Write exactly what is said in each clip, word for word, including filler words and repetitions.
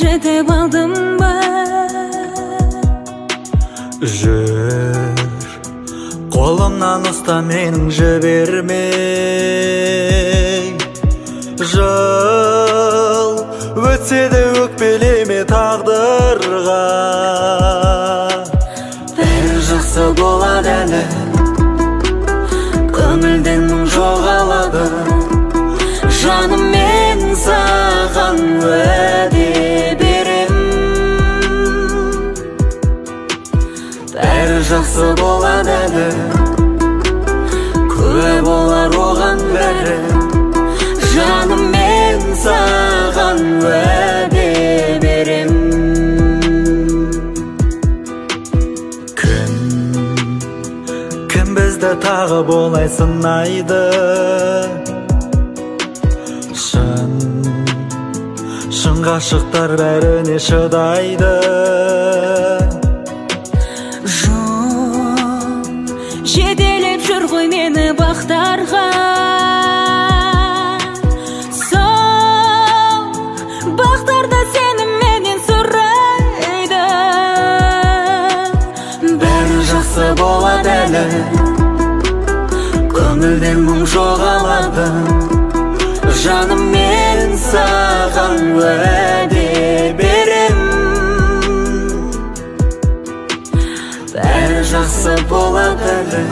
жете балдым ба? Жүр, қолымнан ұста менің жібермей. Жыл өтсе де өкпелеме тағдырға. Бәрі жақсы болады әлі, көңілден мұң жоғалады. Жаным, мен саған уәде берем, бәрі жақсы болады әлі, куә болар оған бәрі. Жаным, мен саған уәде берем. Күн, кім бізді тағы болай сынайды? Шын, шын ғашықтар бәріне шыдайды. Жол жетелеп жүр ғой мені бақтарға. Сол бақтарда сені менен сұрайды. Бәрі жақсы болады әлі, көңілден мұң жоғалады. Жаным, мен саған уәде берем, бәрі жақсы болады әлі,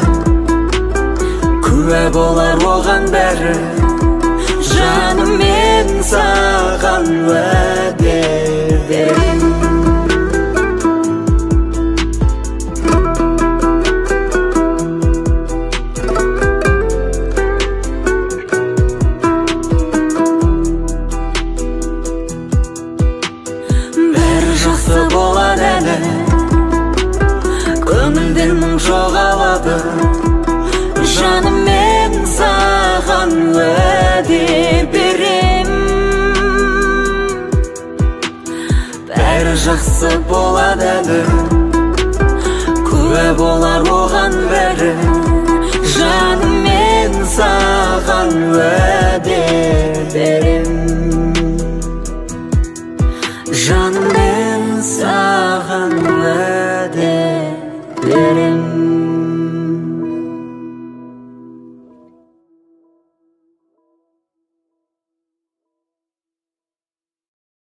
куә болар оған бәрі. Жаным, мен саған уәде берем. Жақсы болады әлі, көңілден мұң жоғалады. Жаным, мен саған уәде берем, бәрі жақсы болады әлі, куә болар оған бәрі. Жаным, мен саған уәде берем. Жаным, мен саған